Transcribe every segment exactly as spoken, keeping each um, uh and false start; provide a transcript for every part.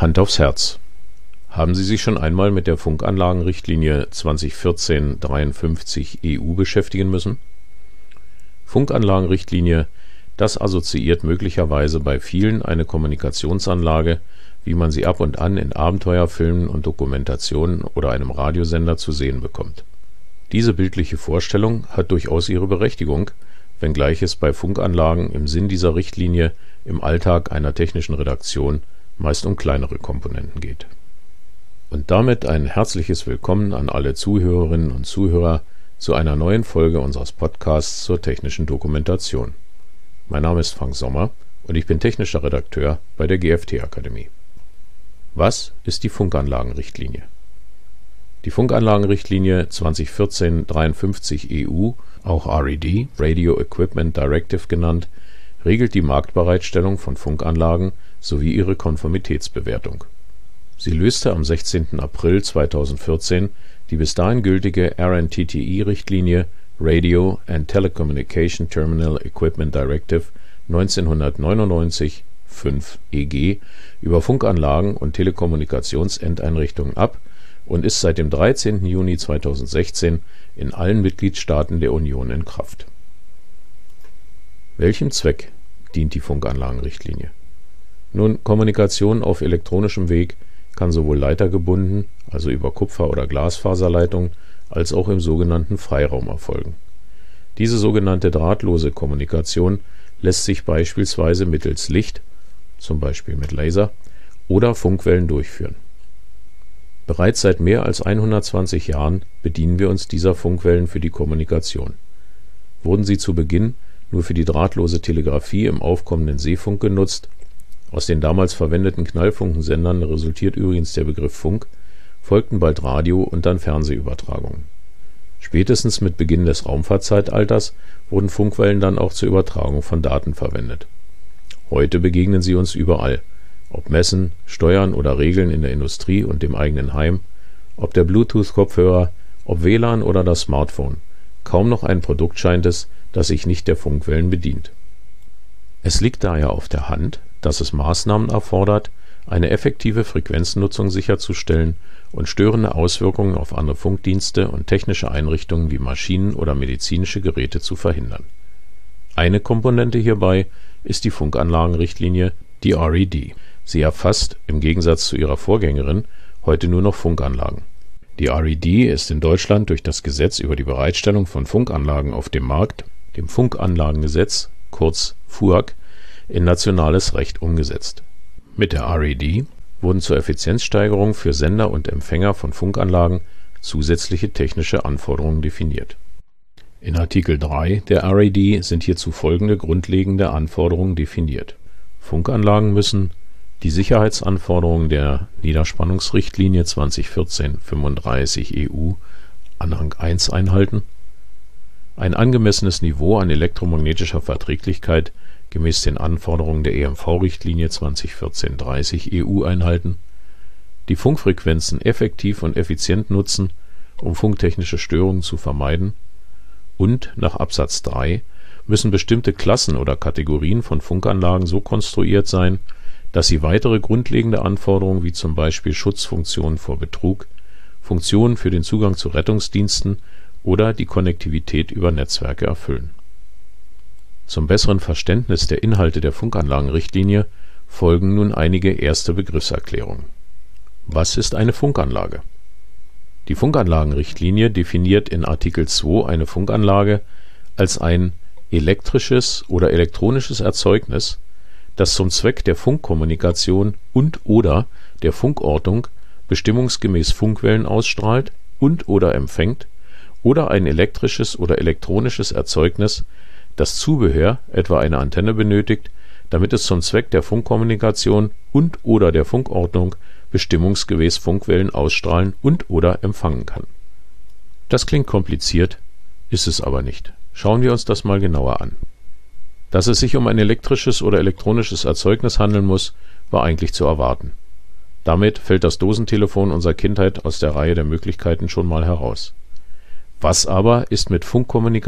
Hand aufs Herz. Haben Sie sich schon einmal mit der Funkanlagenrichtlinie zwanzig vierzehn dreiundfünfzig E U beschäftigen müssen? Funkanlagenrichtlinie, das assoziiert möglicherweise bei vielen eine Kommunikationsanlage, wie man sie ab und an in Abenteuerfilmen und Dokumentationen oder einem Radiosender zu sehen bekommt. Diese bildliche Vorstellung hat durchaus ihre Berechtigung, wenngleich es bei Funkanlagen im Sinn dieser Richtlinie im Alltag einer technischen Redaktion meist um kleinere Komponenten geht. Und damit ein herzliches Willkommen an alle Zuhörerinnen und Zuhörer zu einer neuen Folge unseres Podcasts zur technischen Dokumentation. Mein Name ist Frank Sommer und ich bin technischer Redakteur bei der G F T-Akademie. Was ist die Funkanlagenrichtlinie? Die Funkanlagenrichtlinie zwanzig vierzehn dreiundfünfzig E U, auch R E D, Radio Equipment Directive genannt, regelt die Marktbereitstellung von Funkanlagen sowie ihre Konformitätsbewertung. Sie löste am sechzehnten April zweitausendvierzehn die bis dahin gültige R N T T I-Richtlinie Radio and Telecommunication Terminal Equipment Directive neunzehnhundertneunundneunzig fünf E G über Funkanlagen und Telekommunikationsendeinrichtungen ab und ist seit dem dreizehnten Juni zweitausendsechzehn in allen Mitgliedstaaten der Union in Kraft. Welchem Zweck dient die Funkanlagenrichtlinie? Nun, Kommunikation auf elektronischem Weg kann sowohl leitergebunden, also über Kupfer- oder Glasfaserleitungen, als auch im sogenannten Freiraum erfolgen. Diese sogenannte drahtlose Kommunikation lässt sich beispielsweise mittels Licht, zum Beispiel mit Laser, oder Funkwellen durchführen. Bereits seit mehr als hundertzwanzig Jahren bedienen wir uns dieser Funkwellen für die Kommunikation. Wurden sie zu Beginn nur für die drahtlose Telegrafie im aufkommenden Seefunk genutzt, aus den damals verwendeten Knallfunkensendern resultiert übrigens der Begriff Funk, folgten bald Radio- und dann Fernsehübertragungen. Spätestens mit Beginn des Raumfahrtzeitalters wurden Funkwellen dann auch zur Übertragung von Daten verwendet. Heute begegnen sie uns überall, ob Messen, Steuern oder Regeln in der Industrie und dem eigenen Heim, ob der Bluetooth-Kopfhörer, ob W L A N oder das Smartphone. Kaum noch ein Produkt scheint es, das sich nicht der Funkwellen bedient. Es liegt daher auf der Hand, dass es Maßnahmen erfordert, eine effektive Frequenznutzung sicherzustellen und störende Auswirkungen auf andere Funkdienste und technische Einrichtungen wie Maschinen oder medizinische Geräte zu verhindern. Eine Komponente hierbei ist die Funkanlagenrichtlinie, die R E D. Sie erfasst, im Gegensatz zu ihrer Vorgängerin, heute nur noch Funkanlagen. Die R E D ist in Deutschland durch das Gesetz über die Bereitstellung von Funkanlagen auf dem Markt, dem Funkanlagengesetz, kurz F U A G, in nationales Recht umgesetzt. Mit der R E D wurden zur Effizienzsteigerung für Sender und Empfänger von Funkanlagen zusätzliche technische Anforderungen definiert. In Artikel drei der R E D sind hierzu folgende grundlegende Anforderungen definiert. Funkanlagen müssen die Sicherheitsanforderungen der Niederspannungsrichtlinie zwanzig vierzehn fünfunddreißig E U Anhang eins einhalten, ein angemessenes Niveau an elektromagnetischer Verträglichkeit gemäß den Anforderungen der E M V-Richtlinie zwanzig vierzehn dreißig E U einhalten, die Funkfrequenzen effektiv und effizient nutzen, um funktechnische Störungen zu vermeiden, und nach Absatz drei müssen bestimmte Klassen oder Kategorien von Funkanlagen so konstruiert sein, dass sie weitere grundlegende Anforderungen wie zum Beispiel Schutzfunktionen vor Betrug, Funktionen für den Zugang zu Rettungsdiensten oder die Konnektivität über Netzwerke erfüllen. Zum besseren Verständnis der Inhalte der Funkanlagenrichtlinie folgen nun einige erste Begriffserklärungen. Was ist eine Funkanlage? Die Funkanlagenrichtlinie definiert in Artikel zwei eine Funkanlage als ein elektrisches oder elektronisches Erzeugnis, das zum Zweck der Funkkommunikation und/oder der Funkortung bestimmungsgemäß Funkwellen ausstrahlt und/oder empfängt, oder ein elektrisches oder elektronisches Erzeugnis, das Zubehör, etwa eine Antenne, benötigt, damit es zum Zweck der Funkkommunikation und/oder der Funkordnung bestimmungsgemäß Funkwellen ausstrahlen und/oder empfangen kann. Das klingt kompliziert, ist es aber nicht. Schauen wir uns das mal genauer an. Dass es sich um ein elektrisches oder elektronisches Erzeugnis handeln muss, war eigentlich zu erwarten. Damit fällt das Dosentelefon unserer Kindheit aus der Reihe der Möglichkeiten schon mal heraus. Was aber ist mit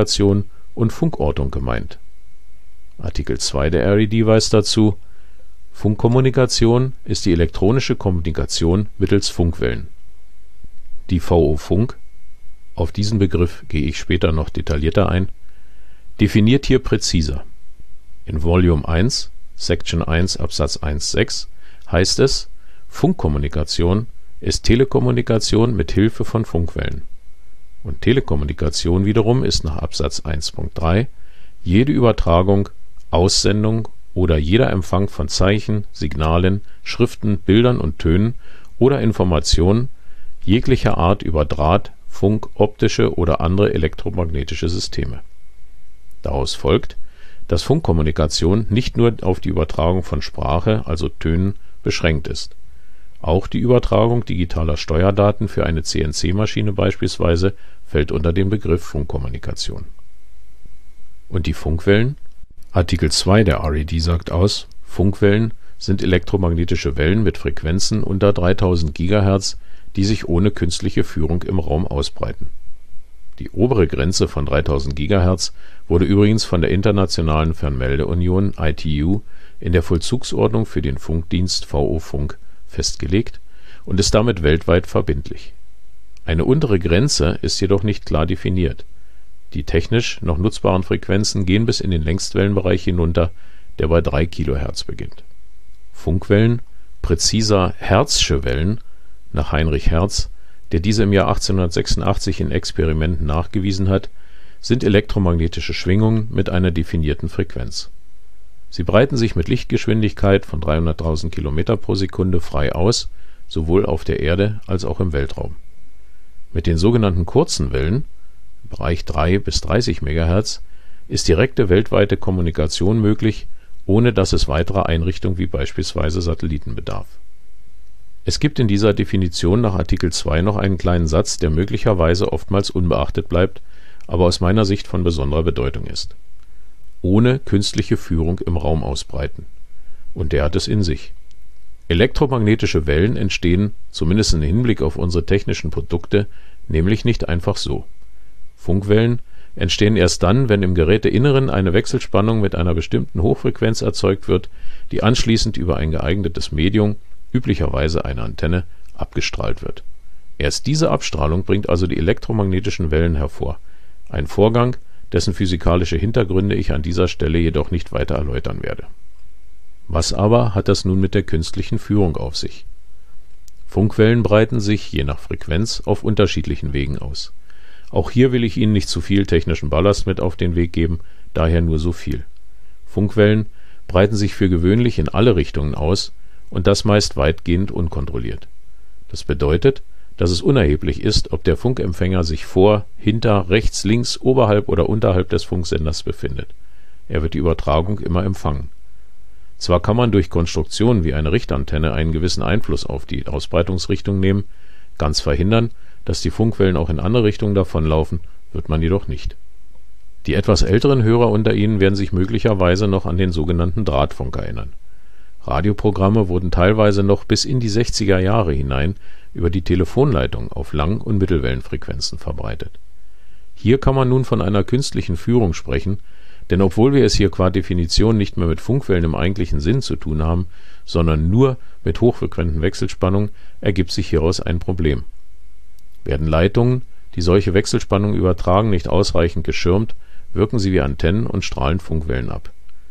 Funkkommunikation und Funkortung gemeint? Artikel zwei der R E D weist dazu: Funkkommunikation ist die elektronische Kommunikation mittels Funkwellen. Die V O-Funk, auf diesen Begriff gehe ich später noch detaillierter ein, definiert hier präziser. In Volume eins, Section eins Absatz eins Punkt sechs heißt es, Funkkommunikation ist Telekommunikation mit Hilfe von Funkwellen. Und Telekommunikation wiederum ist nach Absatz eins Punkt drei jede Übertragung, Aussendung oder jeder Empfang von Zeichen, Signalen, Schriften, Bildern und Tönen oder Informationen jeglicher Art über Draht, Funk, optische oder andere elektromagnetische Systeme. Daraus folgt, dass Funkkommunikation nicht nur auf die Übertragung von Sprache, also Tönen, beschränkt ist. Auch die Übertragung digitaler Steuerdaten für eine C N C-Maschine beispielsweise fällt unter den Begriff Funkkommunikation. Und die Funkwellen? Artikel zwei der R E D sagt aus, Funkwellen sind elektromagnetische Wellen mit Frequenzen unter dreitausend Gigahertz, die sich ohne künstliche Führung im Raum ausbreiten. Die obere Grenze von dreitausend Gigahertz wurde übrigens von der Internationalen Fernmeldeunion I T U in der Vollzugsordnung für den Funkdienst V O-Funk festgelegt und ist damit weltweit verbindlich. Eine untere Grenze ist jedoch nicht klar definiert. Die technisch noch nutzbaren Frequenzen gehen bis in den Längstwellenbereich hinunter, der bei drei Kilohertz beginnt. Funkwellen, präziser Hertzsche Wellen, nach Heinrich Hertz, der diese im Jahr achtzehnhundertsechsundachtzig in Experimenten nachgewiesen hat, sind elektromagnetische Schwingungen mit einer definierten Frequenz. Sie breiten sich mit Lichtgeschwindigkeit von dreihunderttausend Kilometer pro Sekunde frei aus, sowohl auf der Erde als auch im Weltraum. Mit den sogenannten kurzen Wellen, im Bereich drei bis dreißig Megahertz, ist direkte weltweite Kommunikation möglich, ohne dass es weiterer Einrichtungen wie beispielsweise Satelliten bedarf. Es gibt in dieser Definition nach Artikel zwei noch einen kleinen Satz, der möglicherweise oftmals unbeachtet bleibt, aber aus meiner Sicht von besonderer Bedeutung ist. Ohne künstliche Führung im Raum ausbreiten. Und der hat es in sich. Elektromagnetische Wellen entstehen, zumindest im Hinblick auf unsere technischen Produkte, nämlich nicht einfach so. Funkwellen entstehen erst dann, wenn im Geräteinneren eine Wechselspannung mit einer bestimmten Hochfrequenz erzeugt wird, die anschließend über ein geeignetes Medium, üblicherweise eine Antenne, abgestrahlt wird. Erst diese Abstrahlung bringt also die elektromagnetischen Wellen hervor. Ein Vorgang, dessen physikalische Hintergründe ich an dieser Stelle jedoch nicht weiter erläutern werde. Was aber hat das nun mit der künstlichen Führung auf sich? Funkwellen breiten sich, je nach Frequenz, auf unterschiedlichen Wegen aus. Auch hier will ich Ihnen nicht zu viel technischen Ballast mit auf den Weg geben, daher nur so viel. Funkwellen breiten sich für gewöhnlich in alle Richtungen aus und das meist weitgehend unkontrolliert. Das bedeutet, dass es unerheblich ist, ob der Funkempfänger sich vor, hinter, rechts, links, oberhalb oder unterhalb des Funksenders befindet. Er wird die Übertragung immer empfangen. Zwar kann man durch Konstruktionen wie eine Richtantenne einen gewissen Einfluss auf die Ausbreitungsrichtung nehmen, ganz verhindern, dass die Funkwellen auch in andere Richtungen davonlaufen, wird man jedoch nicht. Die etwas älteren Hörer unter Ihnen werden sich möglicherweise noch an den sogenannten Drahtfunk erinnern. Radioprogramme wurden teilweise noch bis in die sechziger Jahre hinein über die Telefonleitung auf Lang- und Mittelwellenfrequenzen verbreitet. Hier kann man nun von einer künstlichen Führung sprechen, denn obwohl wir es hier qua Definition nicht mehr mit Funkwellen im eigentlichen Sinn zu tun haben, sondern nur mit hochfrequenten Wechselspannungen, ergibt sich hieraus ein Problem. Werden Leitungen, die solche Wechselspannungen übertragen, nicht ausreichend geschirmt, wirken sie wie Antennen und strahlen Funkwellen ab.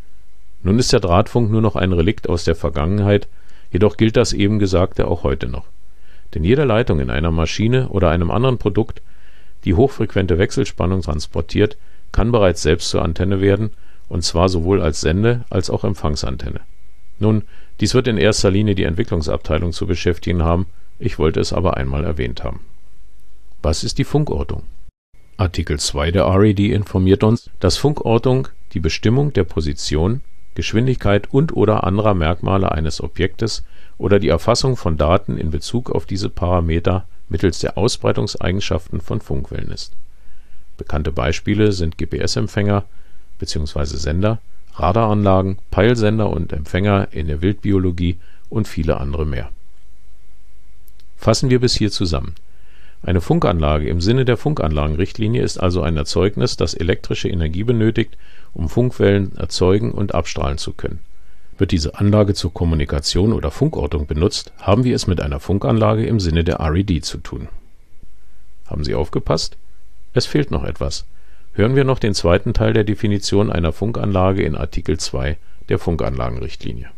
Nun ist der Drahtfunk nur noch ein Relikt aus der Vergangenheit, jedoch gilt das eben Gesagte auch heute noch. Denn jede Leitung in einer Maschine oder einem anderen Produkt, die hochfrequente Wechselspannung transportiert, kann bereits selbst zur Antenne werden, und zwar sowohl als Sende- als auch Empfangsantenne. Nun, dies wird in erster Linie die Entwicklungsabteilung zu beschäftigen haben, ich wollte es aber einmal erwähnt haben. Was ist die Funkortung? Artikel zwei der R E D informiert uns, dass Funkortung die Bestimmung der Position, Geschwindigkeit und/oder anderer Merkmale eines Objektes oder die Erfassung von Daten in Bezug auf diese Parameter mittels der Ausbreitungseigenschaften von Funkwellen ist. Bekannte Beispiele sind G P S-Empfänger bzw. Sender, Radaranlagen, Peilsender und Empfänger in der Wildbiologie und viele andere mehr. Fassen wir bis hier zusammen. Eine Funkanlage im Sinne der Funkanlagenrichtlinie ist also ein Erzeugnis, das elektrische Energie benötigt, um Funkwellen erzeugen und abstrahlen zu können. Wird diese Anlage zur Kommunikation oder Funkortung benutzt, haben wir es mit einer Funkanlage im Sinne der R E D zu tun. Haben Sie aufgepasst? Es fehlt noch etwas. Hören wir noch den zweiten Teil der Definition einer Funkanlage in Artikel zwei der Funkanlagenrichtlinie.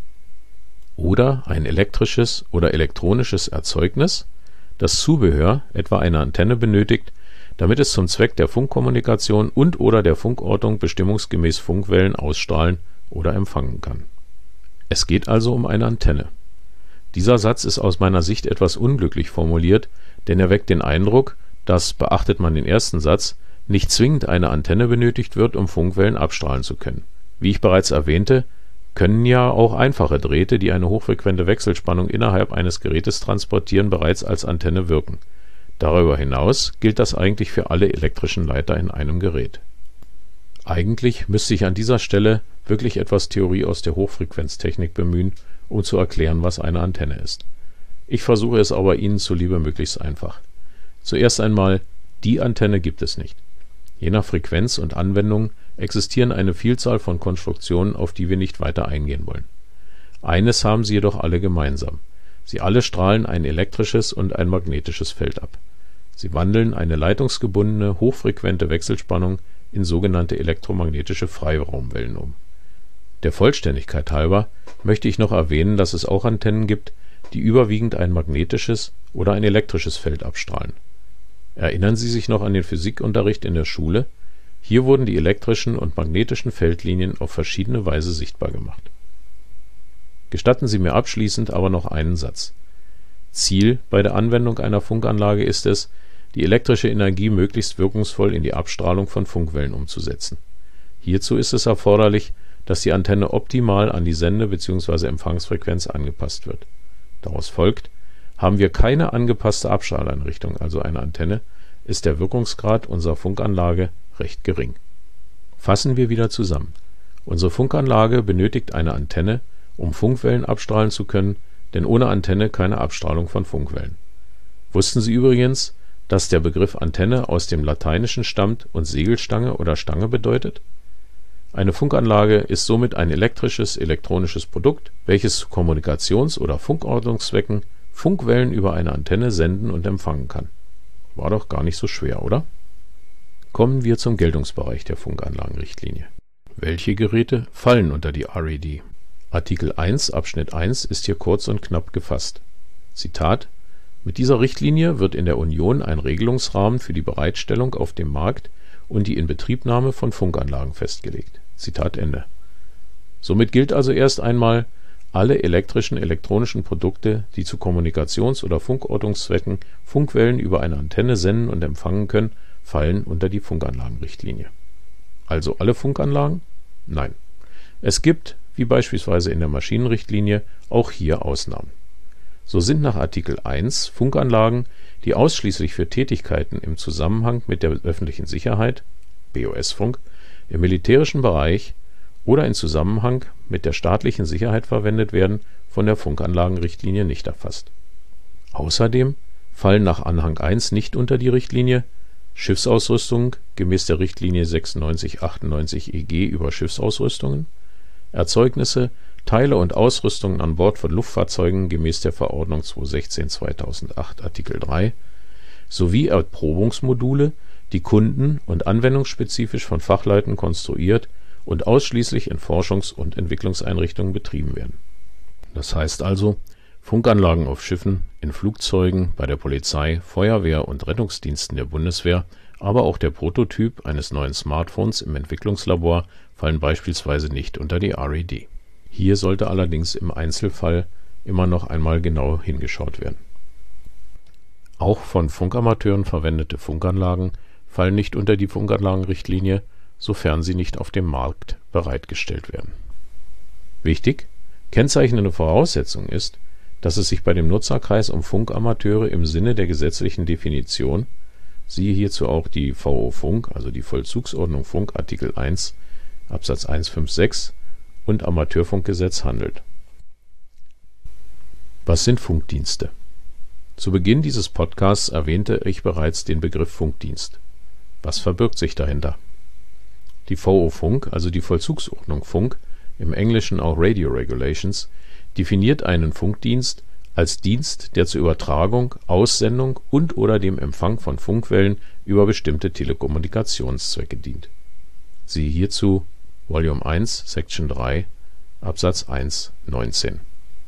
Oder ein elektrisches oder elektronisches Erzeugnis, das Zubehör, etwa eine Antenne, benötigt, damit es zum Zweck der Funkkommunikation und/oder der Funkortung bestimmungsgemäß Funkwellen ausstrahlen oder empfangen kann. Es geht also um eine Antenne. Dieser Satz ist aus meiner Sicht etwas unglücklich formuliert, denn er weckt den Eindruck, dass, beachtet man den ersten Satz, nicht zwingend eine Antenne benötigt wird, um Funkwellen abstrahlen zu können. Wie ich bereits erwähnte, können ja auch einfache Drähte, die eine hochfrequente Wechselspannung innerhalb eines Gerätes transportieren, bereits als Antenne wirken. Darüber hinaus gilt das eigentlich für alle elektrischen Leiter in einem Gerät. Eigentlich müsste ich an dieser Stelle wirklich etwas Theorie aus der Hochfrequenztechnik bemühen, um zu erklären, was eine Antenne ist. Ich versuche es aber Ihnen zuliebe möglichst einfach. Zuerst einmal, die Antenne gibt es nicht. Je nach Frequenz und Anwendung existieren eine Vielzahl von Konstruktionen, auf die wir nicht weiter eingehen wollen. Eines haben sie jedoch alle gemeinsam: Sie alle strahlen ein elektrisches und ein magnetisches Feld ab. Sie wandeln eine leitungsgebundene, hochfrequente Wechselspannung in sogenannte elektromagnetische Freiraumwellen um. Der Vollständigkeit halber möchte ich noch erwähnen, dass es auch Antennen gibt, die überwiegend ein magnetisches oder ein elektrisches Feld abstrahlen. Erinnern Sie sich noch an den Physikunterricht in der Schule? Hier wurden die elektrischen und magnetischen Feldlinien auf verschiedene Weise sichtbar gemacht. Gestatten Sie mir abschließend aber noch einen Satz. Ziel bei der Anwendung einer Funkanlage ist es, die elektrische Energie möglichst wirkungsvoll in die Abstrahlung von Funkwellen umzusetzen. Hierzu ist es erforderlich, dass die Antenne optimal an die Sende- bzw. Empfangsfrequenz angepasst wird. Daraus folgt, haben wir keine angepasste Abstrahleinrichtung, also eine Antenne, ist der Wirkungsgrad unserer Funkanlage recht gering. Fassen wir wieder zusammen. Unsere Funkanlage benötigt eine Antenne, um Funkwellen abstrahlen zu können, denn ohne Antenne keine Abstrahlung von Funkwellen. Wussten Sie übrigens, dass der Begriff Antenne aus dem Lateinischen stammt und Segelstange oder Stange bedeutet? Eine Funkanlage ist somit ein elektrisches, elektronisches Produkt, welches zu Kommunikations- oder Funkortungszwecken Funkwellen über eine Antenne senden und empfangen kann. War doch gar nicht so schwer, oder? Kommen wir zum Geltungsbereich der Funkanlagenrichtlinie. Welche Geräte fallen unter die R E D? Artikel eins Abschnitt eins ist hier kurz und knapp gefasst. Zitat: Mit dieser Richtlinie wird in der Union ein Regelungsrahmen für die Bereitstellung auf dem Markt und die Inbetriebnahme von Funkanlagen festgelegt. Zitat Ende. Somit gilt also erst einmal, alle elektrischen, elektronischen Produkte, die zu Kommunikations- oder Funkortungszwecken Funkwellen über eine Antenne senden und empfangen können, fallen unter die Funkanlagenrichtlinie. Also alle Funkanlagen? Nein. Es gibt, wie beispielsweise in der Maschinenrichtlinie, auch hier Ausnahmen. So sind nach Artikel eins Funkanlagen, die ausschließlich für Tätigkeiten im Zusammenhang mit der öffentlichen Sicherheit (B O S-Funk) im militärischen Bereich oder in Zusammenhang mit der staatlichen Sicherheit verwendet werden, von der Funkanlagenrichtlinie nicht erfasst. Außerdem fallen nach Anhang eins nicht unter die Richtlinie Schiffsausrüstung gemäß der Richtlinie sechsundneunzig achtundneunzig E G über Schiffsausrüstungen, Erzeugnisse, Teile und Ausrüstungen an Bord von Luftfahrzeugen gemäß der Verordnung zweihundertsechzehn zweitausendacht Artikel drei sowie Erprobungsmodule, die kunden- und anwendungsspezifisch von Fachleuten konstruiert und ausschließlich in Forschungs- und Entwicklungseinrichtungen betrieben werden. Das heißt also, Funkanlagen auf Schiffen, in Flugzeugen, bei der Polizei, Feuerwehr und Rettungsdiensten der Bundeswehr, aber auch der Prototyp eines neuen Smartphones im Entwicklungslabor fallen beispielsweise nicht unter die R E D. Hier sollte allerdings im Einzelfall immer noch einmal genau hingeschaut werden. Auch von Funkamateuren verwendete Funkanlagen fallen nicht unter die Funkanlagenrichtlinie, sofern sie nicht auf dem Markt bereitgestellt werden. Wichtig: Kennzeichnende Voraussetzung ist, dass es sich bei dem Nutzerkreis um Funkamateure im Sinne der gesetzlichen Definition, siehe hierzu auch die V O Funk, also die Vollzugsordnung Funk, Artikel eins Absatz eins Punkt fünf sechs und Amateurfunkgesetz handelt. Was sind Funkdienste? Zu Beginn dieses Podcasts erwähnte ich bereits den Begriff Funkdienst. Was verbirgt sich dahinter? Die V O Funk, also die Vollzugsordnung Funk, im Englischen auch Radio Regulations, definiert einen Funkdienst als Dienst, der zur Übertragung, Aussendung und/oder dem Empfang von Funkwellen über bestimmte Telekommunikationszwecke dient. Siehe hierzu Volume eins, Section drei, Absatz eins, neunzehn.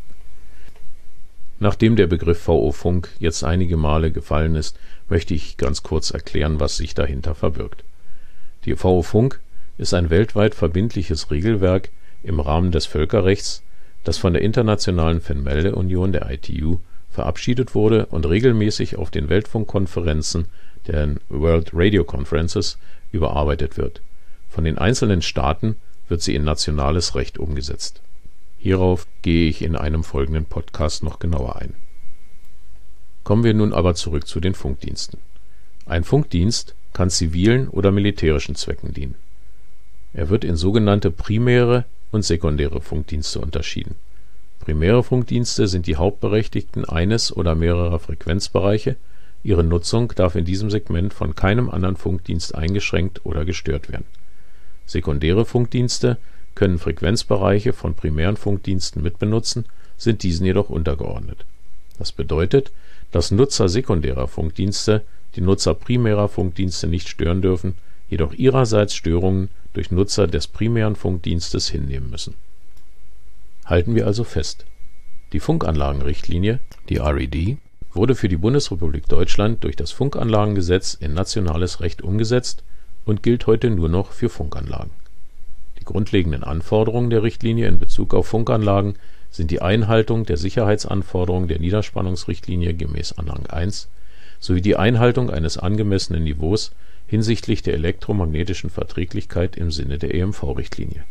Nachdem der Begriff V O-Funk jetzt einige Male gefallen ist, möchte ich ganz kurz erklären, was sich dahinter verbirgt. Die V O-Funk ist ein weltweit verbindliches Regelwerk im Rahmen des Völkerrechts, das von der Internationalen Fernmeldeunion, der I T U, verabschiedet wurde und regelmäßig auf den Weltfunkkonferenzen, den World Radio Conferences, überarbeitet wird. Von den einzelnen Staaten wird sie in nationales Recht umgesetzt. Hierauf gehe ich in einem folgenden Podcast noch genauer ein. Kommen wir nun aber zurück zu den Funkdiensten. Ein Funkdienst kann zivilen oder militärischen Zwecken dienen. Er wird in sogenannte primäre und sekundäre Funkdienste unterschieden. Primäre Funkdienste sind die Hauptberechtigten eines oder mehrerer Frequenzbereiche. Ihre Nutzung darf in diesem Segment von keinem anderen Funkdienst eingeschränkt oder gestört werden. Sekundäre Funkdienste können Frequenzbereiche von primären Funkdiensten mitbenutzen, sind diesen jedoch untergeordnet. Das bedeutet, dass Nutzer sekundärer Funkdienste die Nutzer primärer Funkdienste nicht stören dürfen, jedoch ihrerseits Störungen durch Nutzer des primären Funkdienstes hinnehmen müssen. Halten wir also fest: Die Funkanlagenrichtlinie, die R E D, wurde für die Bundesrepublik Deutschland durch das Funkanlagengesetz in nationales Recht umgesetzt und gilt heute nur noch für Funkanlagen. Die grundlegenden Anforderungen der Richtlinie in Bezug auf Funkanlagen sind die Einhaltung der Sicherheitsanforderungen der Niederspannungsrichtlinie gemäß Anhang eins sowie die Einhaltung eines angemessenen Niveaus hinsichtlich der elektromagnetischen Verträglichkeit im Sinne der E M V-Richtlinie.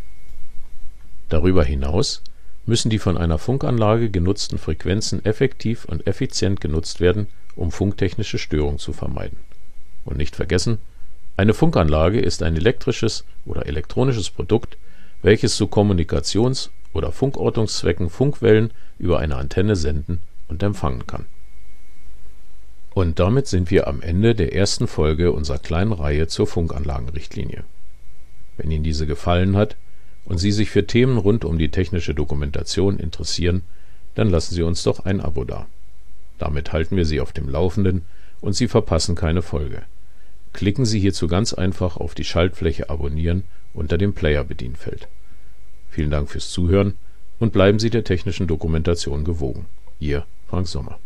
Darüber hinaus müssen die von einer Funkanlage genutzten Frequenzen effektiv und effizient genutzt werden, um funktechnische Störungen zu vermeiden. Und nicht vergessen: Eine Funkanlage ist ein elektrisches oder elektronisches Produkt, welches zu Kommunikations- oder Funkortungszwecken Funkwellen über eine Antenne senden und empfangen kann. Und damit sind wir am Ende der ersten Folge unserer kleinen Reihe zur Funkanlagenrichtlinie. Wenn Ihnen diese gefallen hat und Sie sich für Themen rund um die technische Dokumentation interessieren, dann lassen Sie uns doch ein Abo da. Damit halten wir Sie auf dem Laufenden und Sie verpassen keine Folge. Klicken Sie hierzu ganz einfach auf die Schaltfläche Abonnieren unter dem Player-Bedienfeld. Vielen Dank fürs Zuhören und bleiben Sie der technischen Dokumentation gewogen. Ihr Frank Sommer.